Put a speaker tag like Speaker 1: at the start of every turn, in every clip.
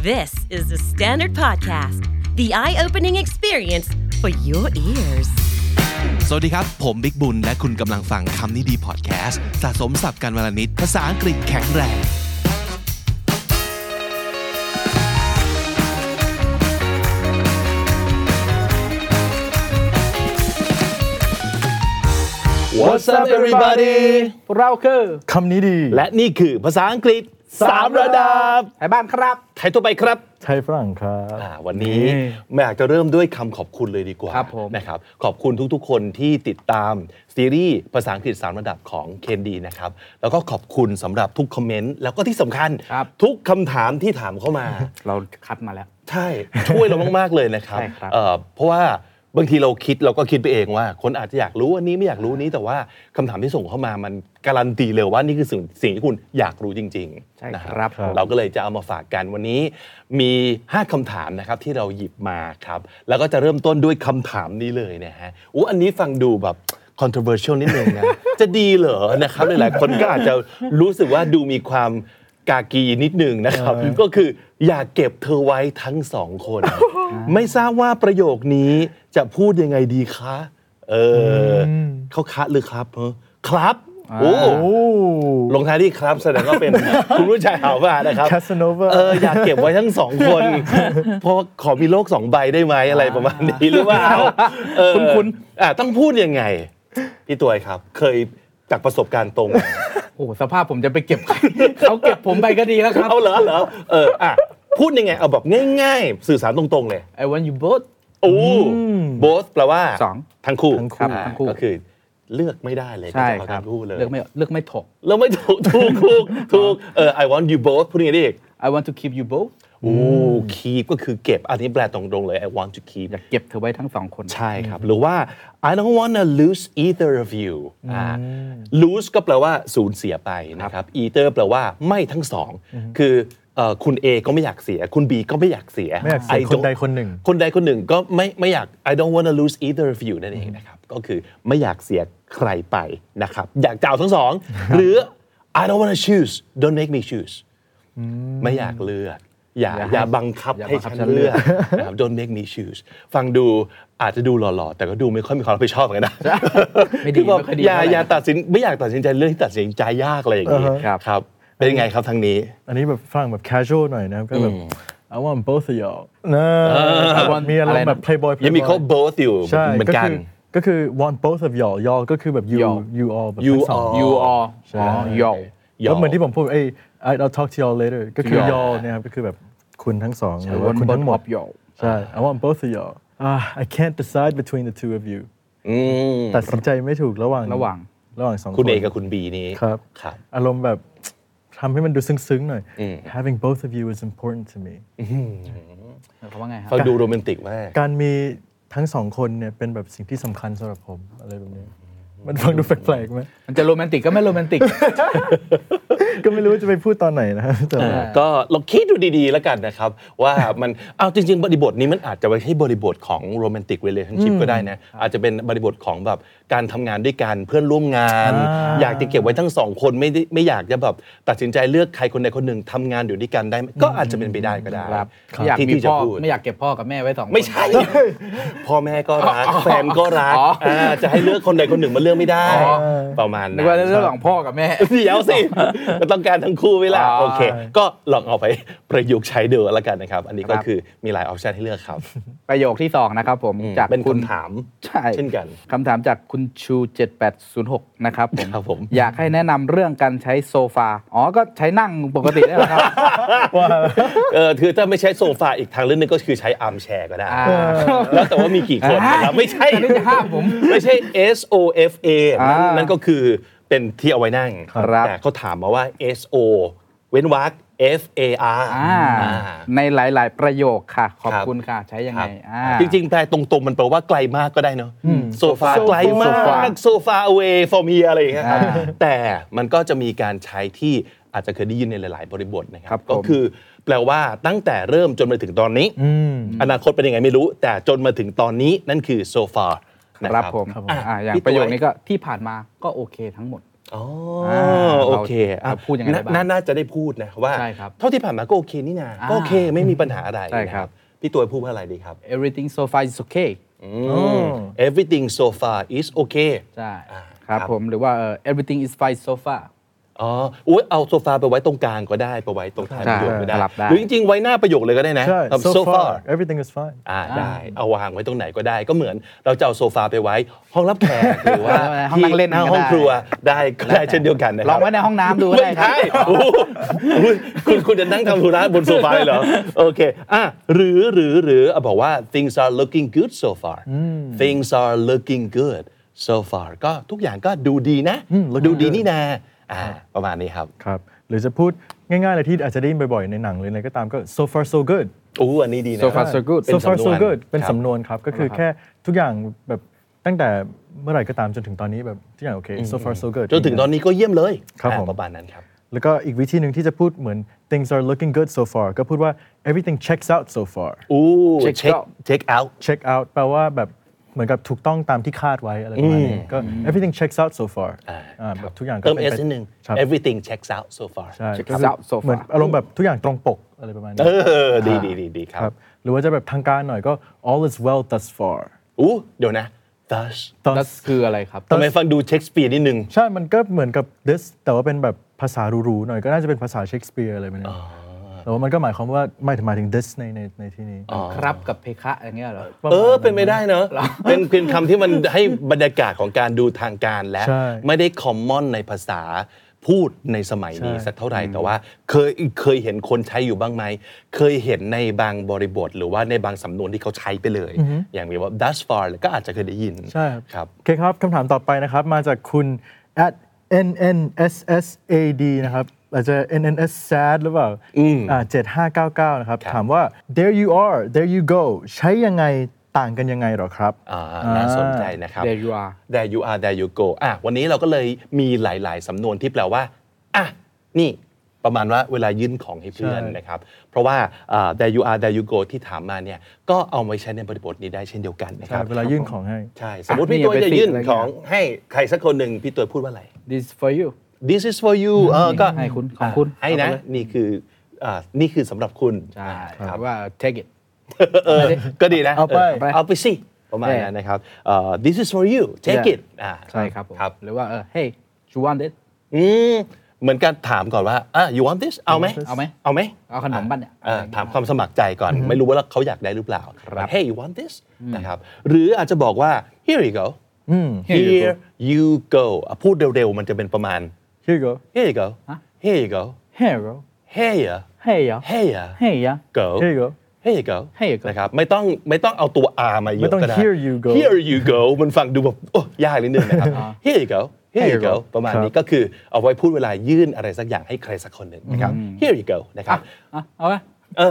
Speaker 1: This is the Standard Podcast, the eye-opening experience for your ears.
Speaker 2: สวัสดีครับผมบิ๊กบุญและคุณกำลังฟังคำนี้ดีพอดแคสต์สะสมศัพท์กันวลนิดภาษาอังกฤษแข็งแรง
Speaker 3: What's up everybody
Speaker 4: พวกเราคือ
Speaker 3: คำนี้ดี
Speaker 4: และนี่คือภาษาอังกฤษ3ระดับไทยบ้านครับไทยทั่วไปครับ
Speaker 3: ไทยฝรั่งครับ
Speaker 4: วันนี้ไม่อยากจะเริ่มด้วยคำขอบคุณเลยดีกว่านะครับขอบคุณทุกๆคนที่ติดตามซีรีส์ภาษาอังกฤษ3ระดับของ Candy นะครับแล้วก็ขอบคุณสำหรับทุกคอมเมนต์แล้วก็ที่สำคัญทุกคำถามที่ถามเข้ามาเราคัดมาแล้วใช่ช่วยเรามากๆเลยนะครับเพราะว่าบางทีเราก็คิดไปเองว่าคนอาจจะอยากรู้อันนี้ไม่อยากรู้นี้แต่ว่าคำถามที่ส่งเข้ามามันการันตีเลยว่านี่คือสิ่งที่คุณอยากรู้จริงๆนะครับเราก็เลยจะเอามาฝากกันวันนี้มี5คำถามนะครับที่เราหยิบมาครับแล้วก็จะเริ่มต้นด้วยคำถามนี้เลยนะฮะอันนี้ฟังดูแบบ controversial นิดนึงนะจะดีเหรอนะครับหลายๆคนก็อาจจะรู้สึกว่าดูมีความกากีนิดนึงนะครับก็คืออย่าเก็บเธอไว้ทั้งสองคนไม่ทราบว่าประโยคนี้จะพูดยังไงดีคะเขาคะหรือครับครับลงท้ายที่ครับแสดงว่าเป็นคุณผู้ชายหาวมานะครับอย่าเก็บไว้ทั้งสองคนเพราะขอมีโลก2ใบได้ไหมอะไรประมาณนี้หรือเปล่าคุณต้องพูดยังไงพี่ตัวครับเคยจากประสบการณ์ตรง
Speaker 5: สภาพผมจะไปเก็บเขาเก็บผมไปก็ดีแล้วครับ
Speaker 4: เอาเหรอพูดยังไงเอาแบบง่ายๆสื่อสารตรงๆเลย
Speaker 5: I want you both
Speaker 4: both แปลว่าทั้งคู่ก็คือเลือกไม่ได้เลย
Speaker 5: ใช่ครับเลือกไม่ถูก
Speaker 4: ถูกI want you both พูดยังไงดิ
Speaker 5: I want to keep you both
Speaker 4: keep ก็คือเก็บอันนี้แปลตรงๆเลย I want to keep
Speaker 5: อยากเก็บเธอไว้ทั้งสองคน
Speaker 4: ใช่ครับหรือว่า I don't want to lose either of you lose ก็แปลว่าสูญเสียไปนะครับ either แปลว่าไม่ทั้งสองคือคุณ A ก็ไม่อยากเสียคุณ B ก็ไม่อยากเสีย
Speaker 3: คนใดคนหนึ่ง
Speaker 4: ก็ไม่อยาก I don't want to lose either of you นั่นเองนะครับก็คือไม่อยากเสียใครไปนะครับอยากจะเอาทั้งสองหรือ I don't want to choose don't make me choose ไม่อยากเลือกอย่าบังคับให้ฉันเลือกนะครับ don't make me choose ฟังดูอาจจะดูหล่อๆแต่ก็ดูไม่ค่อยมีความรับผิดชอบเหมือนกันนะคือแบบอย่าตัดสินไม่อยากตัดสินใจเรื่องที่ตัดสินใจยากอะไรอย่างนี้ครับเป็นยังไงครับทางนี้
Speaker 3: อันนี้แบบฟังแบบ casual หน่อยนะครับก็แบบ I want both of y'all มีอะไรแบบ playboy
Speaker 4: ยังมีเขา both อยู่เหมือนกัน
Speaker 3: ก็คือ want both of y'all ก็คือแบบ you all แบบทั้งสอง
Speaker 5: you all y'all
Speaker 3: แล้วเหมือนที่ผมพูดI'll talk to y'all later ก็คือ y'all เนี่ยครับก็คือแบบคุณทั้งสองหรือว่าคุณทั้งหมดใช่ I want both of y'all I can't decide between the two of you ตัดสินใจไม่ถูกระหว่างสองคน
Speaker 4: คุณ A กับคุณ B นี้
Speaker 3: ครับอารมณ์แบบทำให้มันดูซึ้งๆหน่อย Having both of you is important to me
Speaker 5: เขาว่าไงครับ
Speaker 4: ฟังดูโรแมนติกมาก
Speaker 3: การมีทั้งสองคนเนี่ยเป็นแบบสิ่งที่สำคัญสำหรับผมอะไรแบบนี้มันฟังดูแปลกๆไหม
Speaker 5: มันจะโรแมนติกก็ไม่โรแมนติก
Speaker 3: ก็ไม่รู้จะไปพูดตอนไหนนะแต่
Speaker 4: ก็ลองคิดดูดีๆแล้วกันนะครับว่ามันเอาจริงๆบริบทนี้มันอาจจะไม่ใช่บริบทของโรแมนติกเรลชั่นชิพก็ได้นะอาจจะเป็นบริบทของแบบการทำงานด้วยกันเพื่อนร่วมงานอยากจะเก็บไว้ทั้งสองคนไม่อยากจะแบบตัดสินใจเลือกใครคนใดคนหนึ่งทำงานอยู่ด้วยกันได้ก็อาจจะเป็นไปได้ก็ได้
Speaker 5: อยากมีพ่อไม่อยากเก็บพ่อกับแม่ไว้สองคน
Speaker 4: ไม่ใช่พ่อแม่ก็รักแฟนก็รักจะให้เลือกคนใดคนหนึ่งมาเลือกไม่ได้ประมาณนั้น
Speaker 5: ว่าเรื่องของพ่อกับแม่
Speaker 4: เดี๋ยวสิก็ต้องการทั้งคู่เวลาโอเคก็ลองเอาไปประยุกต์ใช้ดูแล้วกันนะครับอันนี้ก็คือมีหลายออปชันให้เลือกครับ
Speaker 5: ประโยคที่2นะครับผมจาก
Speaker 4: เป็นคำถามเช่นกัน
Speaker 5: คำถามจากคุณชู7806นะครับผมอยากให้แนะนำเรื่องการใช้โซฟาก็ใช้นั่งปกติได้ครับ
Speaker 4: คือถ้าไม่ใช้โซฟาอีกทางเรื่องนึงก็คือใช้อาร์มแชร์ก็ได้แล้วแต่ว่ามีกี่คนนะครับไม่ใช่
Speaker 5: นี่จะห้ามผม
Speaker 4: ไม่ใช่ SOFA นั่นก็คือเป็นที่เอาไว้นั่งแต่เขาถามมาว่า SO เว้นวรรค FAR
Speaker 5: ในหลายๆประโยคค่ะขอบคุณค่ะใช้ยังไง
Speaker 4: จริงๆแปลตรงๆมันแปลว่าไกลมากก็ได้เนาะโซฟาไกลมากโซฟา away from here อะไรอย่างเงี้ยครับแต่มันก็จะมีการใช้ที่อาจจะเคยได้ยินในหลายๆบริบทนะครับก็คือแปลว่าตั้งแต่เริ่มจนมาถึงตอนนี้อนาคตเป็นยังไงไม่รู้แต่จนมาถึงตอนนี้นั่นคือ so far
Speaker 5: นะครับผมอย่างประโยคนี้ก็ที่ผ่านมาก็โอเคทั้งหมด
Speaker 4: อ๋อโอเค
Speaker 5: พูดยังไงได้บ้าง
Speaker 4: น่าจะได้พูดนะว่าเท่าที่ผ่านมาก็โอเคนี่นะก็โอเคไม่มีปัญหาอะไรนะครับพี่ตัวพูดว่าอะไรดีครับ
Speaker 5: everything so far is okay
Speaker 4: everything so far is okay
Speaker 5: ใช่ครับผมหรือว่าeverything is fine so far
Speaker 4: อ๋ออุ๊ยเอาโซฟาไปไว้ตรงกลางก็ได้ไปไว้ตรงท้ายประโยคก็ได้หรือจริงๆไว้หน้าประโยคเลยก็ได้นะ
Speaker 3: so far everything is fine
Speaker 4: ได้เอาวางไว้ตรงไหนก็ได้ก็เหมือนเราจะเอาโซฟาไปไว้ห้องรับแขกหรือว่า
Speaker 5: ห้องนั่งเล่น
Speaker 4: ห้องครัวได้ก็ได้เช่นเดียวกันนะครับ
Speaker 5: ลองไว้ในห้องน้ำดูได้
Speaker 4: ครับคุณจะนั่งทำธุระบนโซฟาเหรอโอเคหรือบอกว่า things are looking good so far things are looking good so far ก็ทุกอย่างก็ดูดีนะดูดีนี่นาประมาณนี้ครับ
Speaker 3: ครับหรือจะพูดง่ายๆเลยที่อาจจะได้ยินบ่อยๆในหนังหรืออะไรก็ตามก็ so far so good
Speaker 4: อันนี้ดีนะ
Speaker 5: so far so good
Speaker 3: so far so good เป็นสำนวนครับก็คือแค่ทุกอย่างแบบตั้งแต่เมื่อไหร่ก็ตามจนถึงตอนนี้แบบทุกอย่างโอเค so far so good
Speaker 4: จนถึงตอนนี้ก็เยี่ยมเลย
Speaker 3: ครับ
Speaker 4: ประมาณนั้นครับ
Speaker 3: แล้วก็อีกวิธีหนึ่งที่จะพูดเหมือน things are looking good so far ก็พูดว่า everything checks out so far
Speaker 4: check out
Speaker 3: แปลว่าแบบเหมือนกับถูกต้องตามที่คาดไว้อะไรประมาณนี้ก็ everything checks out so far แบบทุกอย่างก็
Speaker 4: เติม s นิดนึง everything checks out so far
Speaker 3: ใช่เหมือนอารมณ์แบบทุกอย่างตรงปกอะไรประมาณนี้
Speaker 4: ดีครับ
Speaker 3: หรือว่าจะแบบทางการหน่อยก็ all is well thus far
Speaker 4: เดี๋ยวนะ thus
Speaker 5: คืออะไรครับ
Speaker 4: ทำไมฟังดูเชคสเปียร์นิดนึง
Speaker 3: ใช่มันก็เหมือนกับ this แต่ว่าเป็นแบบภาษาหรูๆหน่อยก็น่าจะเป็นภาษาเชคสเปียร์อะไรแบบนี้แต่ว่ามันก็หมายความว่าหมายถึง this ในที่นี้
Speaker 5: ครับกับเพคะอย่างเงี้ยเหรอ
Speaker 4: เป็นไม่ได้เนอะเป็นคำที่มันให้บรรยากาศของการดูทางการและไม่ได้ common ในภาษาพูดในสมัยนี้สักเท่าไหร่แต่ว่าเคยเห็นคนใช้อยู่บ้างไหมเคยเห็นในบางบริบทหรือว่าในบางสำนวนที่เขาใช้ไปเลยอย่างมีว่า thus far ก็อาจจะเคยได้ยิน
Speaker 3: ใช่ครับโอเคครับคำถามต่อไปนะครับมาจากคุณ @NNSSAD นะครับอาจจะ NNS sad หรือเปล่า7599นะครับถามว่า there you are there you go ใช้ยังไงต่างกันยังไงหรอครับ
Speaker 4: น่าสนใจนะครับ
Speaker 5: there you are
Speaker 4: there you go วันนี้เราก็เลยมีหลายๆสำนวนที่แปลว่านี่ประมาณว่าเวลายื่นของให้เพื่อนนะครับเพราะว่าthere you are there you go ที่ถามมาเนี่ยก็เอาไว้ใช้ในบริบทนี้ได้เช่นเดียวกันนะครับ
Speaker 3: เวลายื่นของให้
Speaker 4: ใช่สมมติพี่ตัวจะยื่นของให้ใครสักคนหนึ่งพี่ตัวพูดว่าอะไร
Speaker 5: this for you
Speaker 4: this is for you ก็
Speaker 5: ให้คุณของคุณ
Speaker 4: ให้นะนี่คือสำหรับคุณ
Speaker 5: ใช่ครับว่า take it
Speaker 4: ก็ดีนะเอาไปสิประมาณนั้นนะครับthis is for you take it
Speaker 5: ใช่ครับหรือว่าhey you want it
Speaker 4: เหมือนกันถามก่อนว่าyou want this เอาไหม
Speaker 5: เอาขนมบ้านเนี่ย
Speaker 4: ถามความสมัครใจก่อนไม่รู้ว่าเขาอยากได้หรือเปล่า hey you want this นะครับหรืออาจจะบอกว่า here you go here you go พูดเร็วๆมันจะเป็นประมาณ
Speaker 3: Here you go.
Speaker 4: Here you go. Here you go.
Speaker 3: Here you go.
Speaker 4: Here.
Speaker 3: Here.
Speaker 4: Here.
Speaker 5: Here.
Speaker 4: Go.
Speaker 3: Here you go.
Speaker 4: Here you go.
Speaker 5: Here you go.
Speaker 4: นะครับไม่ต้องเอาตัว R มาเยอะก็ได้
Speaker 3: Here you go.
Speaker 4: Here you go มันฟังดูแบบยากนิดนึงนะครับ Here you go. Here you go ประมาณนี้ก็คือเอาไว้พูดเวลายื่นอะไรสักอย่างให้ใครสักคนหนึ่งนะครับ Here you go นะครับ
Speaker 5: เอาไว้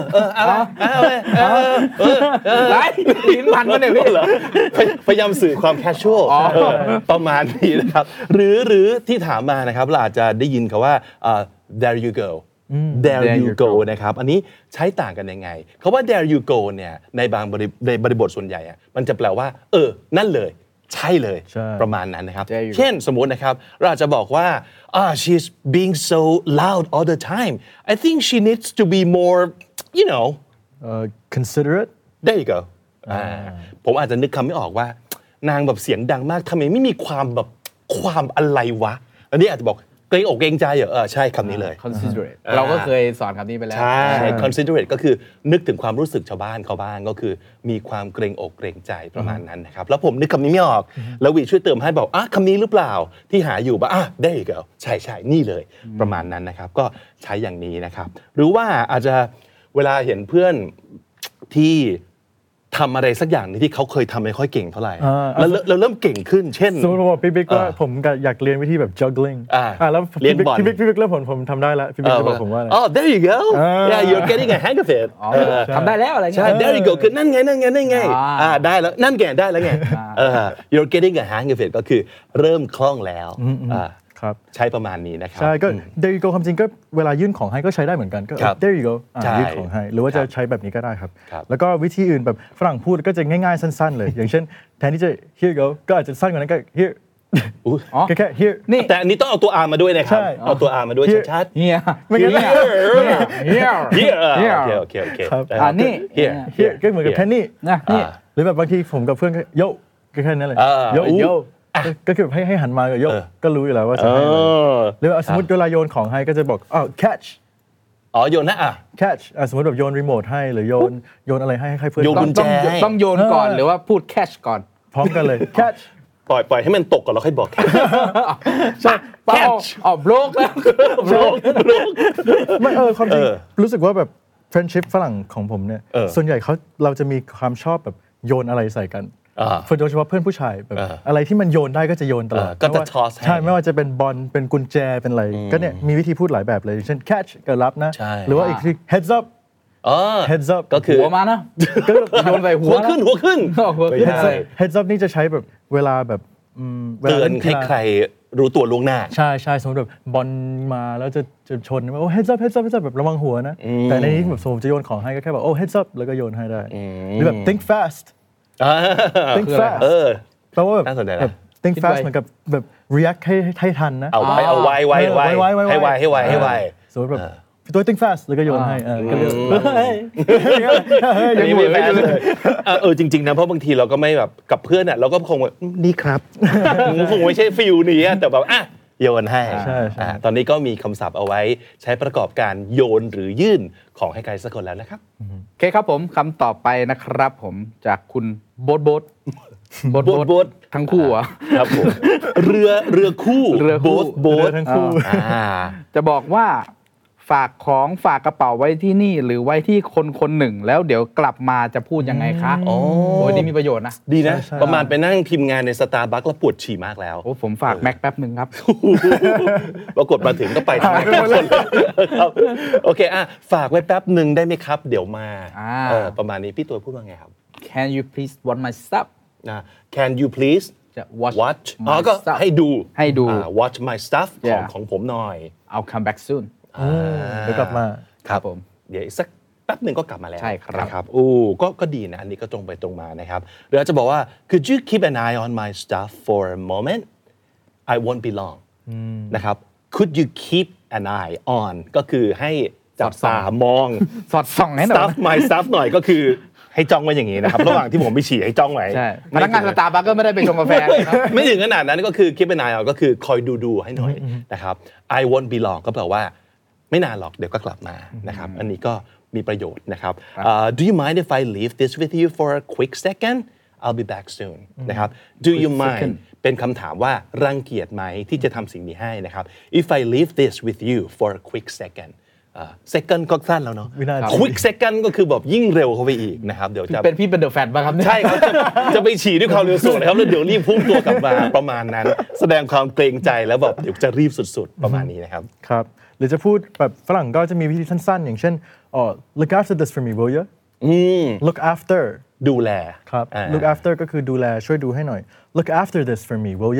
Speaker 4: ไรลิ้นพันก็เนี่ยพี่เหรอพยายามสื่อความแคชชวลประมาณนี้นะครับหรือที่ถามมานะครับเราอาจจะได้ยินคำว่า there you go there you go นะครับอันนี้ใช้ต่างกันยังไงคำว่า there you go เนี่ยในบริบทส่วนใหญ่มันจะแปลว่านั่นเลยใช่เลยประมาณนั้นนะครับเช่นสมมุตินะครับเราอาจจะบอกว่าshe's being so loud all the time I think she needs to be more
Speaker 3: considerate
Speaker 4: there you go ผมอาจจะนึกคำไม่ออกว่านางแบบเสียงดังมากทำไมไม่มีความอะไรวะอันนี้อาจจะบอกเกรงอกเกรงใจเหรอใช่คำนี้เลย
Speaker 5: considerate เราก็เคยสอนคำนี้ไปแล้ว
Speaker 4: ใช่ considerate ก็คือนึกถึงความรู้สึกชาวบ้านเขาบ้างก็คือมีความเกรงอกเกรงใจประมาณนั้นนะครับแล้วผมนึกคำนี้ไม่ออกแล้ววีช่วยเติมให้บอกคำนี้หรือเปล่าที่หาอยู่ป่ะthere you go ใช่นี่เลยประมาณนั้นนะครับก็ใช้อย่างนี้นะครับหรือว่าอาจจะเวลาเห็นเพื่อนที่ทำอะไรสักอย่างที่เขาเคยทำไม่ค่อยเก่งเท่าไหร่แล้วเริ่มเก่งขึ้นเช่น
Speaker 3: สมมติว่าพี่บิ๊กว่าผมอยากเรียนวิธีแบบ juggling แล้วพี่บิ๊กแล้วผมทำได้แล้วพี่บิ๊กจะบอกผมว่าอะไร
Speaker 4: there you go yeah you're getting a hang of it
Speaker 5: ทำได้แล้วอะไร
Speaker 4: ใช่ there you go คือนั่นไงได้แล้วนั่นแกได้แล้วไงyou're getting a hang of it ก็คือเริ่มคล่องแล้วใช้ประมาณนี้นะครับ
Speaker 3: ใช่ก็ there you go ความจริงก็เวลายื่นของให้ก็ใช้ได้เหมือนกันก็ there you go ยื่นของให้หรือว่าจะใช้แบบนี้ก็ได้ครับแล้วก็วิธีอื่นแบบฝรั่งพูดก็จะง่ายๆสั้นๆเลยอย่างเช่นแทนที่จะ here you go ก็อาจจะสั้นกว่านั้นก็ here แค่ here
Speaker 5: นี่
Speaker 4: แต่อันนี้ต้องเอาตัว R มาด้วยนะครับเอาตัว R มาด้วยชัดๆ
Speaker 5: เฮีย
Speaker 3: ไม่งั้น
Speaker 4: here โอเค
Speaker 3: ครับ
Speaker 5: นี่
Speaker 3: here ก็เหมือนกับ penny
Speaker 5: นะนี่
Speaker 3: หรือแบบบางทีผมกับเพื่อนก็โยก็แค่นั้นเลยโยก็คือให้หันมากับโยก็รู้อยู่แล้วว่าจะให้หรือสมมติเวลาโยนของให้ก็จะบอกcatch
Speaker 4: โยนนะ
Speaker 3: catch สมมติแบบโยนรีโมทให้หรือโยนอะไรให้เพื่อน
Speaker 5: ต้องโยนก่อนหรือว่าพูด catch ก่อน
Speaker 3: พร้อมกันเลย catch
Speaker 4: ปล่อยให้มันตกก่อนแล้วค่อยบอก
Speaker 3: ใช่
Speaker 5: catch โบรกแล้ว
Speaker 3: ไม่ความจริงรู้สึกว่าแบบ friendship ฝรั่งของผมเนี่ยส่วนใหญ่เราจะมีความชอบแบบโยนอะไรใส่กันโดยเฉพาะเพื่อนผู้ชายแบบอะไรที่มันโยนได้ก็จะโยนตลอด
Speaker 4: ก็จะ toss
Speaker 3: ใช่ไม่ว่าจะเป็นบอลเป็นกุญแจเป็นอะไรก็เนี่ยมีวิธีพูดหลายแบบเลยเช่น catch ก็รับนะหรือว่าอีกที heads up heads up
Speaker 4: ก็คือ
Speaker 5: หัวมานะก็โยนใส่หัว
Speaker 4: ขึ้น
Speaker 3: heads up นี่จะใช้แบบเวลาแบบ
Speaker 4: เตือนให้ใครรู้ตัวล่วงหน้า
Speaker 3: ใช่สมมติแบบบอลมาแล้วจะชนว่าheads upแบบระวังหัวนะแต่ในนี้แบบสมมติจะโยนของให้ก็แค่แบบheads up แล้วก็โยนให้ได้หรือแบบ think fast think fast แปลว่าแบบ think fast เหมือนกับแบบ react ให้ทันนะ
Speaker 4: เอาไวให้ไว
Speaker 3: สมมติแบบตัว think fast แล้วก็โยนให้ก็เลย
Speaker 4: ยังมีแฟนเลยจริงๆนะเพราะบางทีเราก็ไม่แบบกับเพื่อนเราก็คงแบบนี่ครับคงไม่ใช่ฟิลนี้แต่แบบโยนให้ตอนนี้ก็มีคำศัพท์เอาไว้ใช้ประกอบการโยนหรือยื่นของให้ใครสักคนแล้วนะครับ
Speaker 5: โอเคครับผมคำต่อไปนะครับผมจากคุณโบ๊ททั้งคู่
Speaker 4: ครับผมเรือคู่โบ๊ท
Speaker 3: ทั้งคู่
Speaker 5: จะบอกว่าฝากของฝากกระเป๋าไว้ที่นี่หรือไว้ที่คนหนึ่งแล้วเดี๋ยวกลับมาจะพูดยังไงคะโอ้ยนี่มีประโยชน์นะ
Speaker 4: ดีนะประมาณไปนั่งทีมงานใน Starbucks แล้วปวดฉี่มากแล้ว
Speaker 5: โอ้ผมฝากแม็กแป๊บนึงครับ
Speaker 4: ปรากฏมาถึงก็ไปทั้งคนครับโอเคฝากไว้แป๊บนึงได้ไหมครับเดี๋ยวมาประมาณนี้พี่ตัวพูดว่าไงครับ
Speaker 5: Can you please watch my stuff
Speaker 4: Can you please watch ก็ให้ดูwatch my stuff ของผมหน่อย
Speaker 5: I'll come back soon
Speaker 3: เดี๋ยวกลับมา
Speaker 4: ครับผมเดี๋ยวสักแป๊บหนึ่งก็กลับมาแล้ว
Speaker 5: ใช่ครับ
Speaker 4: ก็ดีนะอันนี้ก็ตรงไปตรงมานะครับหรืออาจจะบอกว่า Could you keep an eye on my stuff for a moment I won't be long นะครับ Could you keep an eye on ก็คือให้จับตามอง
Speaker 5: สอดส่องให้หน่อย
Speaker 4: stuff my stuff หน่อยก็คือให้จ้องไว้อย่างนี้นะครับระหว่างที่ผมไปฉี่ให้จ้องไว้
Speaker 5: พนักงานสตาร์บัคก็ไม่ได้ไปชงกาแฟ
Speaker 4: ไม่ถึงขนาดนั้นก็คือ keep an eye on ก็คือคอยดูให้หน่อยนะครับ I won't be long ก็แปลว่าไม่นานหรอกเดี๋ยวก็กลับมานะครับอันนี้ก็มีประโยชน์นะครับ Do you mind if I leave this with you for a quick second I'll be back soon นะครับ Do you mind เป็นคำถามว่ารังเกียจไหมที่จะทำสิ่งนี้ให้นะครับ If I leave this with you for a quick second second ก็สั้นแล้วเนาะ quick second ก็คือแบบยิ่งเร็วเข้าไปอีกนะครับเดี๋ยวจะ
Speaker 5: เป็นพี่เป็นเดอะแฟนป่ะครับ
Speaker 4: ใช่ครับจะไปฉี่ด้วยความเร็วสูงนะครับแล้วเดี๋ยวรีบพุ่งตัวกลับมาประมาณนั้นแสดงความเกรงใจแล้วแบบเดี๋ยวจะรีบสุดๆประมาณนี้นะครับ
Speaker 3: ครับหรือจะพูดแบบฝรั่งก็จะมีวิธีสั้นๆอย่างเช่นlook after this for me will you look after
Speaker 4: ดูแล
Speaker 3: ครับ look after ก็คือดูแลช่วยดูให้หน่อย look after this for me will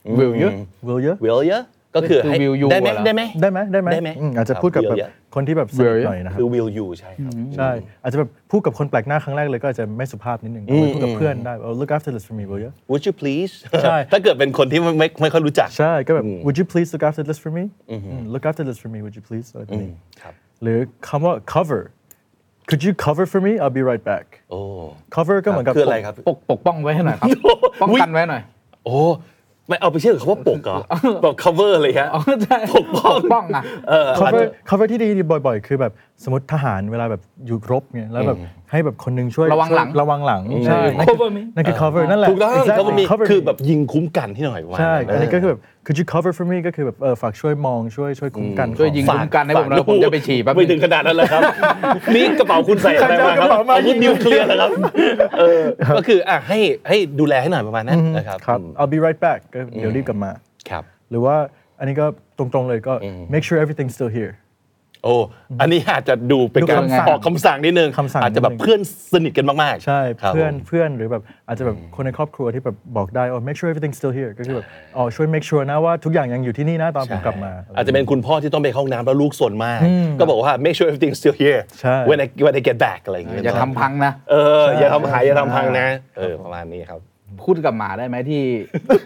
Speaker 3: you
Speaker 4: ก็คือให้ได้ไหม
Speaker 3: อาจจะพูดกับแบบคนที่แบบสนิทหน่อยนะครับ
Speaker 4: คือ will you ใช่ครับ
Speaker 3: ใช่อาจจะแบบพูดกับคนแปลกหน้าครั้งแรกเลยก็อาจจะไม่สุภาพนิดนึงพูดกับเพื่อนได้look after this for me will you
Speaker 4: would you please ใช่ถ้าเกิดเป็นคนที่ไม่ค่อยรู้จัก
Speaker 3: ใช่ก็แบบ would you please look after this for me look after this for me would you please อะไรแบบนี้หรือคำว่า cover could you cover for me I'll be right back cover ก็เหมือนกับ
Speaker 4: คืออะไรครับ
Speaker 5: ปกป้องไว้ให้หน่อยครับป้องกันไว้หน่อย
Speaker 4: ไม่เอาไปเชื่อเขาว่าปกเหรอแบบ cover เลยฮะปกป้อง
Speaker 3: cover ที่ดีบ่อยๆคือแบบสมมติทหารเวลาแบบอยู่รบไงแล้วแบบให้แบบคนนึงช่วย
Speaker 5: ระวังหลัง
Speaker 3: ใช่นั่นคือ cover นั่นแหละ
Speaker 4: ถูกต้องคือแบบยิงคุ้มกันที่หน่อย
Speaker 3: ใช่อันนี้ก็คือแบบ could you cover for me ก็คือแบบฝากช่วยมองช่วยคุ้มกัน
Speaker 5: ช่วยยิงคุ้มกันให้ผมแล้วผมจะไปฉี่
Speaker 4: ไม่ถึงขนาดนั้นเลยครับนี่กระเป๋าคุณใส่อะไรมาครับอาวุธนิวเคลียร์นะครับก็คือให้ดูแลให้หน่อยประมาณนั้นนะครับ
Speaker 3: I'll be right back เดี๋ยวรีบกลับมา
Speaker 4: ครับ
Speaker 3: หรือว่าอันนี้ก็ตรงๆเลยก็ make sure everything's still here
Speaker 4: อันนี้อาจจะดูเป็นการออกคำสั่งนิดนึงอาจจะแบบเพื่อนสนิทกันมาก
Speaker 3: ๆใช่เพื่อนหรือแบบอาจจะแบบคนในครอบครัวที่แบบบอกได้make sure everything's still here ก็คือแบบช่วย make sure นะว่าทุกอย่างยังอยู่ที่นี่นะตอนผมกลับมา
Speaker 4: อาจจะเป็นคุณพ่อที่ต้องไปเข้าห้องน้ำแล้วลูกสนมากก็บอกว่า make sure everything's still here when I get back อะไรอย่างเงี้ย
Speaker 5: อย่าทำพังนะ
Speaker 4: อย่าทำพังนะประมาณนี้ครับ
Speaker 5: พูดกับหมาได้ไหมที่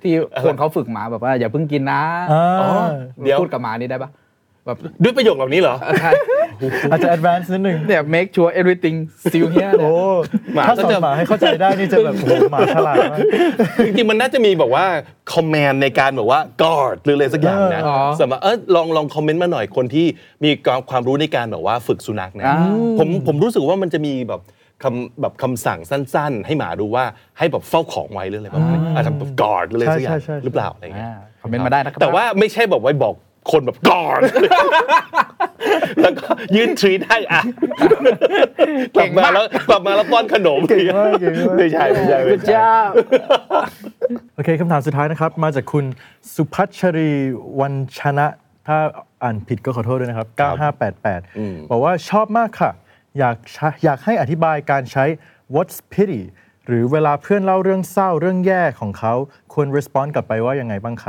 Speaker 5: ที่คนเขาฝึกหมาแบบว่าอย่าเพิ่งกินนะ
Speaker 4: เดี๋ยว
Speaker 5: พูดกับหมานี่ได้ปะแบบ
Speaker 4: ด้วยประโยคเหล่านี้เหรอ
Speaker 3: อาจจะ advance นิดนึง
Speaker 5: เนี่ย make sure everything still here
Speaker 3: โอ้
Speaker 4: หมา
Speaker 3: ถ้า
Speaker 4: ก็
Speaker 3: สอน
Speaker 4: จะ
Speaker 3: หมาให้เข้าใจได้นี่จะแบบโอ้โหหมาฉลาดมาก
Speaker 4: จริงๆมันน่าจะมีแบบว่าคอมเมนต์ในการแบบว่า guard หรืออะไรสักอย่างนะ
Speaker 5: อ๋อ
Speaker 4: สำหรับลองคอมเมนต์มาหน่อยคนที่มีความรู้ในการแบบว่าฝึกสุนัขนะผมรู้สึกว่ามันจะมีแบบคำสั่งสั้นๆ ให้หมาดูว่าให้แบบเฝ้าของไว้หรืออะไรประมาณนี้อาจจะแบบ guard หรืออะไรสักอย่าง
Speaker 3: ใช่
Speaker 4: หรือเปล่าอะไรอย่างเงี้ย
Speaker 5: คอมเมนต์มาได้นะครับ
Speaker 4: แต่ว่าไม่ใช่แบบไว้บอกคนแบบ guard แล้วก็ยื่นทรีตให้อ่ะกลับมาแล้วป้อนขนม
Speaker 3: เก่งมาก
Speaker 4: ไม่ใช่
Speaker 5: good job
Speaker 3: โอเคคำถามสุดท้ายนะครับมาจากคุณสุพัชรีวันชนะถ้าอ่านผิดก็ขอโทษด้วยนะครับ 9588 บอกว่าชอบมากค่ะอยากให้อธิบายการใช้ what's pity หรือเวลาเพื่อนเล่าเรื่องเศร้าเรื่องแย่ของเขาควร respond กลับไปว่ายังไงบ้างคะ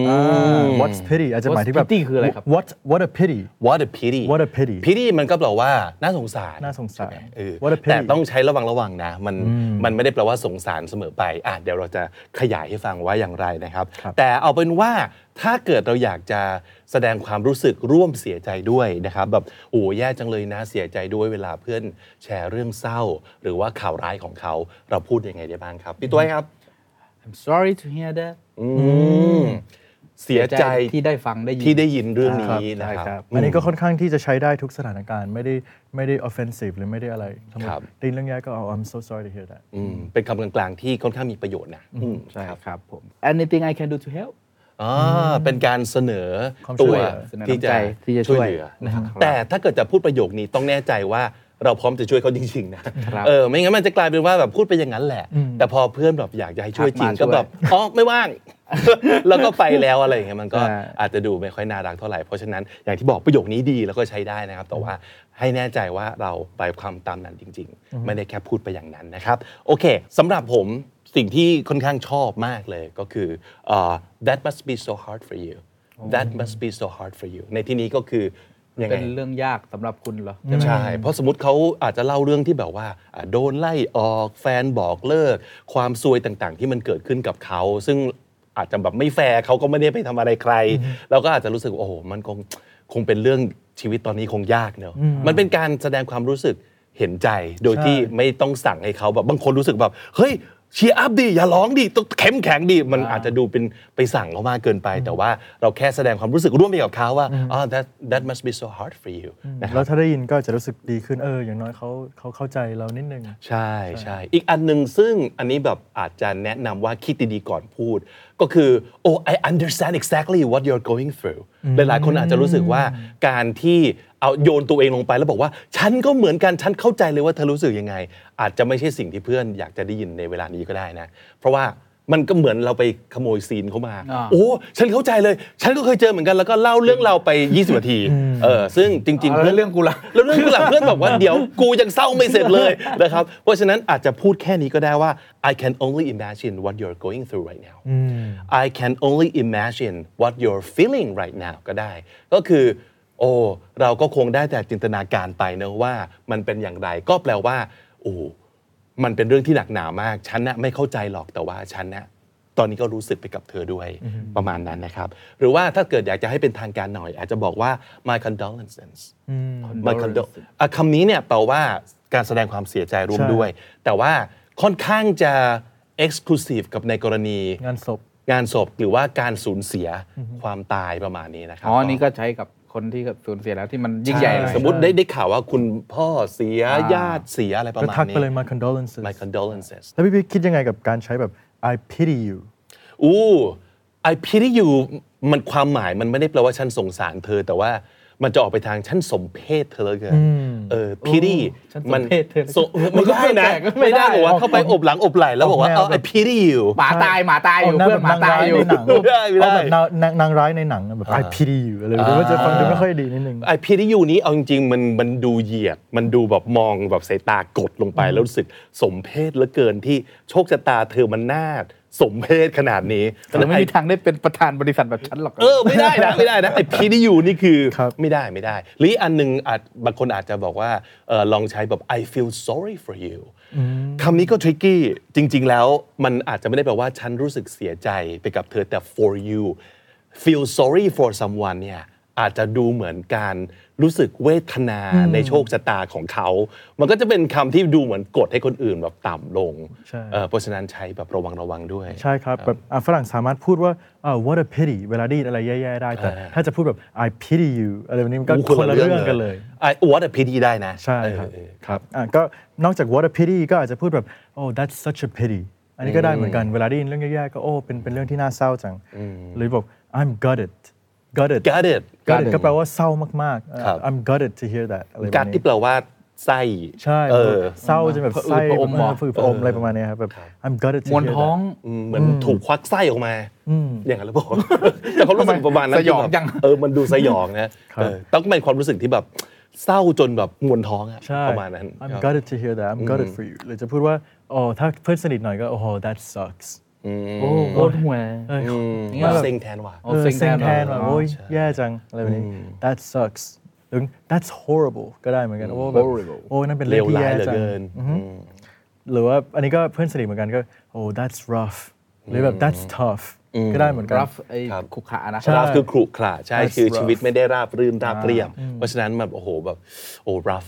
Speaker 3: what's pity อาจจะหมายถึงแบบ
Speaker 5: What's pity คืออะไรครับ
Speaker 3: what a pity
Speaker 4: what a pity
Speaker 3: what a pity
Speaker 4: pity มันก็แปลว่าน่าสงสาร
Speaker 3: น่าสงสาร
Speaker 4: What a pity แต่ต้องใช้ระวังนะมันไม่ได้แปลว่าสงสารเสมอไปเดี๋ยวเราจะขยายให้ฟังว่าอย่างไรนะครับแต่เอาเป็นว่าถ้าเกิดเราอยากจะแสดงความรู้สึกร่วมเสียใจด้วยนะครับแบบโอ้แย่จังเลยนะเสียใจด้วยเวลาเพื่อนแชร์เรื่องเศร้า หรือว่าข่าวร้ายของเขาเราพูดยังไงได้บ้างครับพี่ต้วยครับ
Speaker 5: I'm sorry to hear that
Speaker 4: เสียใจ
Speaker 5: ที่ได้ฟังได้ยิน
Speaker 4: ที่ได้ยินเรื่องนี้นะครับ
Speaker 3: อันนี้ก็ค่อนข้างที่จะใช้ได้ทุกสถานการณ์ไม่ได้ offensive หรือไม่ได้อะไรทั้งหมดได้ยินเรื่องแย่ก็I'm so sorry to hear that
Speaker 4: เป็นคำกลางๆที่ค่อนข้างมีประโยชน์นะ
Speaker 5: ใช่ครับผม anything I can do to help
Speaker 4: เป็นการเสนอ
Speaker 3: ความช่
Speaker 4: ตัว
Speaker 3: วยเหลือ
Speaker 4: ที่จะช่วยเหลือนะครับแต่ถ้าเกิดจะพูดประโยคนี้ต้องแน่ใจว่าเราพร้อมจะช่วยเขาจริงๆนะไม่งั้นมันจะกลายเป็นว่าแบบพูดไปอย่างนั้นแหละแต่พอเพื่อนแบบอยากจะให้ช่วยจริงก็แบบไม่ว่าง แล้วก็ไปแล้วอะไรอย่างเงี้ยมันก็อาจจะดูไม่ค่อยน่ารักเท่าไหร่เพราะฉะนั้นอย่างที่บอกประโยคนี้ดีแล้วก็ใช้ได้นะครับแต่ว่าให้แน่ใจว่าเราไปความตามนั้นจริงๆไม่ได้แค่พูดไปอย่างนั้นนะครับโอเคสำหรับผมสิ่งที่ค่อนข้างชอบมากเลยก็คือthat must be so hard for you that must be so hard for you ในที่นี้ก็คือ
Speaker 5: เป็นเรื่องยากสำหรับคุณเหรอ
Speaker 4: ใช่เพราะสมมติเขาอาจจะเล่าเรื่องที่แบบว่าโดนไล่ออกแฟนบอกเลิกความซวยต่างๆที่มันเกิดขึ้นกับเขาซึ่งอาจจะแบบไม่แฟร์เขาก็ไม่ได้ไปทำอะไรใครเราก็อาจจะรู้สึกโอ้โหมันคงเป็นเรื่องชีวิตตอนนี้คงยากเนอะมันเป็นการแสดงความรู้สึกเห็นใจโดยที่ไม่ต้องสั่งให้เขาแบบบางคนรู้สึกแบบเฮ้ยเชียร์อัพดิอย่าร้องดิต้องเข้มแข็งดิมันอาจจะดูเป็นไปสั่งเขามากเกินไปแต่ว่าเราแค่แสดงความรู้สึกร่วมไปกับเขาว่าthat must be so hard for you นะครับ
Speaker 3: แล้วถ้าได้ยินก็จะรู้สึกดีขึ้นอย่างน้อยเขาเข้าใจเรานิดนึง
Speaker 4: ใช่อีกอันหนึ่งซึ่งอันนี้แบบอาจจะแนะนำว่าคิดดีๆก่อนพูดก็คือ I understand exactly what you're going through หลายๆคนอาจจะรู้สึกว่าการที่เอาโยนตัวเองลงไปแล้วบอกว่าฉันก็เหมือนกันฉันเข้าใจเลยว่าเธอรู้สึกยังไงอาจจะไม่ใช่สิ่งที่เพื่อนอยากจะได้ยินในเวลานี้ก็ได้นะเพราะว่ามันก็เหมือนเราไปขโมยซีนเขามาโอ้ฉันเข้าใจเลยฉันก็เคยเจอเหมือนกันแล้วก็เล่าเรื่องเราไป20 นาทีซึ่งจริงๆ
Speaker 5: เรื่องกูละ
Speaker 4: แล้วเรื่องกูละเพื่อนบอกว่าเดี๋ยวกูยังเศร้าไม่เสร็จเลยนะครับเพราะฉะนั้นอาจจะพูดแค่นี้ก็ได้ว่า I can only imagine what you're going through right now I can only imagine what you're feeling right now ก็ได้ก็คือเราก็คงได้แต่จินตนาการไปนะว่ามันเป็นอย่างไรก็แปลว่ามันเป็นเรื่องที่หนักหนามากฉันน่ะไม่เข้าใจหรอกแต่ว่าฉันน่ะตอนนี้ก็รู้สึกไปกับเธอด้วยประมาณนั้นนะครับหรือว่าถ้าเกิดอยากจะให้เป็นทางการหน่อยอาจจะบอกว่า my condolences คำนี้เนี่ยแปลว่าการแสดงความเสียใจร่วมด้วยแต่ว่าค่อนข้างจะ exclusive กับในกรณี
Speaker 3: งานศพ
Speaker 4: หรือว่าการสูญเสียความตายประมาณนี้นะครับ
Speaker 5: นี่ก็ใช้กับคนที่สูญเสียแล้วที่มันยิ่งใหญ่
Speaker 4: สมมุติได้ข่าวว่าคุณพ่อเสียญาติเสียอะไรประมาณนี้
Speaker 3: ก็ทักไปเลย my
Speaker 4: condolences
Speaker 3: แล้วพี่คิดยังไงกับการใช้แบบ I pity you
Speaker 4: I pity you มันความหมายมันไม่ได้แปลว่าฉันสงสารเธอแต่ว่ามันจะออกไปทางฉันสมเพศเธอเลยเกินpity
Speaker 5: มัน
Speaker 4: ไม่ได้นะไม่ได้บอกว่าเข้าไปอบหลังอบไหล่แล้วบอกว่า I pity you
Speaker 5: หมาตายอยู่เพื่อนหมาตายอยู่
Speaker 3: แบบนางร้ายในหนังแบบ I pity you อะไรแบบนี้จะฟังดูไม่ค่อยดีนิดนึง
Speaker 4: I pity you นี้เอาจริงๆมันดูเหยียดมันดูแบบมองแบบสายตากดลงไปแล้วรู้สึกสมเพศเหลือเกินที่โชคชะตาเธอมันน่าสมเพศขนาดนี้
Speaker 5: แต่ไม่มีทางได้เป็นประธานบริษัทแบบฉันหรอก
Speaker 4: ไม่ได้นะไอ้ PDU นี่คือไม่ได้หรืออันนึงบางคนอาจจะบอกว่าลองใช้แบบ I feel sorry for you คำนี้ก็ tricky จริงๆแล้วมันอาจจะไม่ได้แปลว่าฉันรู้สึกเสียใจไปกับเธอแต่ for you feel sorry for someone เนี่ยอาจจะดูเหมือนการรู้สึกเวทนาในโชคชะตาของเขามันก็จะเป็นคำที่ดูเหมือนกดให้คนอื่นแบบต่ำลงเพราะฉะนั้นใช้แบบระวังด้วย
Speaker 3: ใช่ครับแบบฝรั่งสามารถพูดว่าwhat a pity เวลาได้ยินอะไรแย่ๆได้แต่ถ้าจะพูดแบบ I pity you อะไรแบบนี้มันก็คนละเรื่องกันเลย
Speaker 4: what a pity ได้นะ
Speaker 3: ใช่ครับก็นอกจาก what a pity ก็อาจจะพูดแบบ oh that's such a pity อันนี้ก็ได้เหมือนกันเวลาได้ยินเรื่องแย่ๆก็เป็นเรื่องที่น่าเศร้าจังหรือบอก I'm gutted ก็แปลว่าเศร้ามากๆ I'm gutted to hear that อะไรแบบนี้
Speaker 4: gut ที่แปลว่าไส้
Speaker 3: ใช่เศร้าจะแบบไส้อมอะไรประมาณนี้ครับแบบ I'm gutted to hear that
Speaker 5: มวนท้อง
Speaker 4: เหมือนถูกควักไส้ออกมาอย่างนั้นหรือเปล่าแต่เขารู้สึกประมาณนั้น
Speaker 5: สยองจัง
Speaker 4: มันดูสยองนะต้องเป็นความรู้สึกที่แบบเศร้าจนแบบมวนท้องประมาณนั้น
Speaker 3: I'm gutted to hear that I'm gutted for you หรือจะพูดว่าถ้าเพื่อนสนิทหน่อยก็that sucks
Speaker 5: โคตรห่วย
Speaker 4: เซ็งแทนว่ะ
Speaker 3: เซ็งแทนว่ะโอ้ยแย่จังอะไรแบบนี้ that sucks หรือ that's horrible ก็ได้เหมือนกันนั่นเป็นเรื่องที่แย่จังหรือว่าอันนี้ก็เพื่อนสนิทเหมือนกันก็that's rough หรือแบบ that's tough ก็ได้เหมือนกัน
Speaker 5: rough ไอ้ขรุขระนะ
Speaker 4: rough คือขรุขระใช่คือชีวิตไม่ได้ราบรื่นราบเรียบเพราะฉะนั้นแบบแบบrough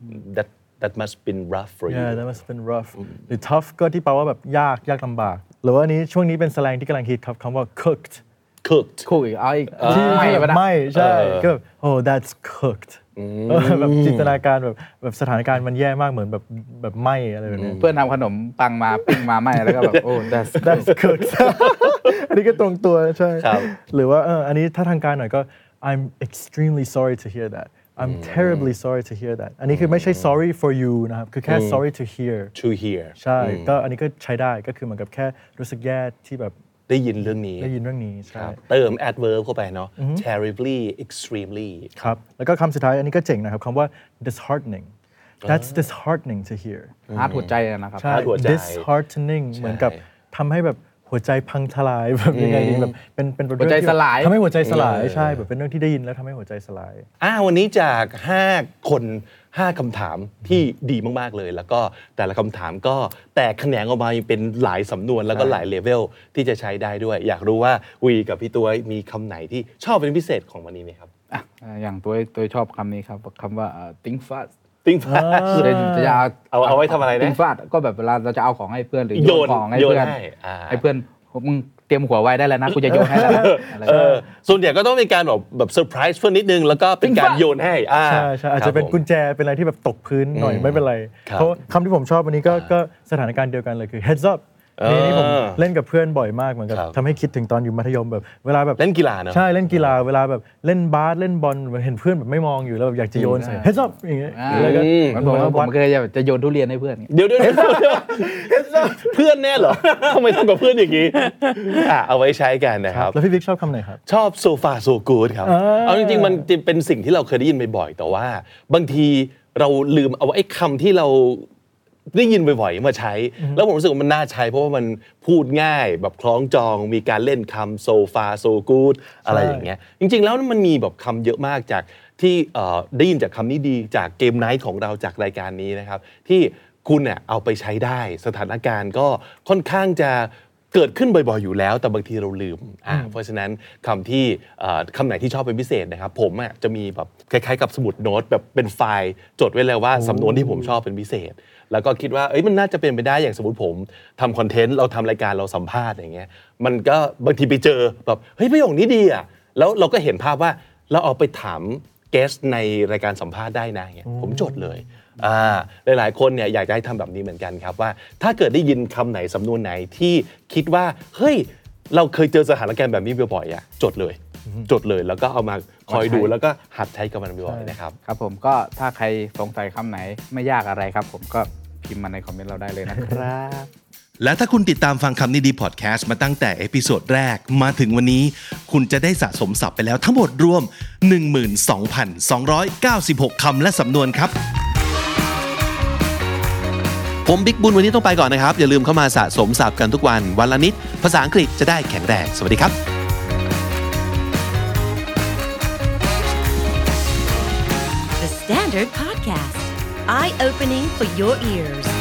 Speaker 4: that must been rough for you
Speaker 3: that must been rough หรือ tough ก็ที่แปลว่าแบบยากลำบากหรือว่านี้ช่วงนี้เป็นสแลงที่กำลังฮิตครับคำว่า cooked
Speaker 5: อีก
Speaker 3: ไม่ใช่ก็that's cooked แบบจินตนาการแบบสถานการณ์มันแย่มากเหมือนแบบไหม้อะไรแบบนี้
Speaker 5: เพื่อนทำขนมปังมาปิ้งมาไหม้แล้วก็แบบ
Speaker 3: that's cooked อันนี้ก็ตรงตัวใช่หรือว่าอันนี้ถ้าทางการหน่อยก็ I'm extremely sorry to hear that I'm terribly sorry to hear that อันนี้คือไม่ใช่ sorry for you นะครับคือแค่ sorry to hear ใช่ก็อันนี้ก็ใช้ได้ก็คือเหมือนกับแค่รู้สึกแย่ที่แบบ
Speaker 4: ได้ยินเรื่องนี้
Speaker 3: ใช่
Speaker 4: เติม adverb เข้าไปเนาะ terribly extremely
Speaker 3: ครับแล้วก็คำสุดท้ายอันนี้ก็เจ๋งนะครับคำว่า disheartening that's disheartening to hear
Speaker 5: ฮาร์ดหัวใจนะครับ
Speaker 3: ใช่ disheartening เหมือนกับทำให้แบบหัวใจพังทลายแบบยังไงดีแบบเป็น
Speaker 5: หัวใจสลาย
Speaker 3: ทำให้หัวใจสลายใช่แบบเป็นเรื่องที่ได้ยินแล้วทำให้หัวใจสลาย
Speaker 4: วันนี้จาก5 คน5 คำถามที่ดีมากๆเลยแล้วก็แต่ละคำถามก็แตกแขนงออกมาเป็นหลายสำนวนแล้วก็หลายเลเวลที่จะใช้ได้ด้วยอยากรู้ว่าวีกับพี่ตัวมีคำไหนที่ชอบเป็นพิเศษของวันนี้ไหมครับ
Speaker 5: อย่างตัวชอบคำนี้ครับคำว่า think fast
Speaker 4: จะเอาไว้ทำอะไรนะ
Speaker 5: think fast ก็แบบเวลาเราจะเอาของให้เพื่อนหรือโยนของให้เพื่อนให้เพื่อนมึงเตรียมหัวไว้ได้แล้วนะกูจะโยนให้แล้ว
Speaker 4: ส่วนใหญ่ก็ต้องเป็นการแบบเซอร์ไพรส์เพื่อนนิดนึงแล้วก็เป็นการโยนให้
Speaker 3: ใช่อาจจะเป็นกุญแจเป็นอะไรที่แบบตกพื้นหน่อยไม่เป็นไรเพราะคำที่ผมชอบวันนี้ก็สถานการณ์เดียวกันเลยคือ heads up นี่ผมเล่นกับเพื่อนบ่อยมากเหมือนกับทำให้คิดถึงตอนอยู่มัธยมแบบเวลาแบบ
Speaker 4: เล่นกีฬาเนอะ
Speaker 3: ใช่เล่นกีฬาเวลาแบบเล่นบาสเล่นบอลเห็นเพื่อนแบบไม่มองอยู่แล้วแบบอยากจะโยนใส่ heads up อย่างเงี้ยแล้วก็
Speaker 5: ผมเคยจะโยนทุเรียนให้เพื่อน
Speaker 4: เดี๋ยวเพื่อนแน่เหรอทำไมทำกับเพื่อนอย่างนี้เอาไว้ใช้กันนะครับ
Speaker 3: แล้วพี่บิ๊กชอบคำไหนครับ
Speaker 4: ชอบ so far so good ครับเอาจริงๆมันเป็นสิ่งที่เราเคยได้ยินบ่อยๆแต่ว่าบางทีเราลืมเอาไอ้คำที่เราได้ยินบ่อยๆมาใช้แล้วผมรู้สึกว่ามันน่าใช้เพราะว่ามันพูดง่ายแบบคล้องจองมีการเล่นคำ so far so good อะไรอย่างเงี้ยจริงๆแล้วมันมีแบบคำเยอะมากจากที่ได้ยินจากคำนี้ดีจากเกมไนท์ของเราจากรายการนี้นะครับที่คุณเนี่ยเอาไปใช้ได้สถานการณ์ก็ค่อนข้างจะเกิดขึ้นบ่อยๆอยู่แล้วแต่บางทีเราลืมเพราะฉะนั้นคำไหนที่ชอบเป็นพิเศษนะครับผมจะมีแบบคล้ายๆกับสมุดโน้ตแบบเป็นไฟล์จดไว้เลยว่าสำนวนที่ผมชอบเป็นพิเศษแล้วก็คิดว่ามันน่าจะเป็นไปได้อย่างสมมติผมทำคอนเทนต์เราทำรายการเราสัมภาษณ์อย่างเงี้ยมันก็บางทีไปเจอแบบประโยคนี้ดีแล้วเราก็เห็นภาพว่าเราเอาไปถามเกสในรายการสัมภาษณ์ได้นะเงี้ยผมจดเลยหลายๆคนเนี่ยอยากจะให้ทำแบบนี้เหมือนกันครับว่าถ้าเกิดได้ยินคำไหนสำนวนไหนที่คิดว่าเฮ้ยเราเคยเจอสถานการณ์แบบนี้บ่อยๆจดเลยแล้วก็เอามาคอยดูแล้วก็หัดใช้กับมันบ่อยๆนะครับ
Speaker 5: ครับผมก็ถ้าใครสงสัยคำไหนไม่ยากอะไรครับผมก็พิมพ์มาในคอมเมนต์เราได้เลยนะครับ
Speaker 2: และถ้าคุณติดตามฟังคำนี้ดีพอดแคสต์มาตั้งแต่เอพิโซดแรกมาถึงวันนี้คุณจะได้สะสมศัพท์ไปแล้วทั้งหมดรวม 12,296 คำและสำนวนครับผมบิ๊กบุญวันนี้ต้องไปก่อนนะครับอย่าลืมเข้ามาสะสมศัพท์กันทุกวันวันละนิดภาษาอังกฤษจะได้แข็งแรงสวัสดีครับ
Speaker 1: The Standard Podcast, eye-opening for your ears.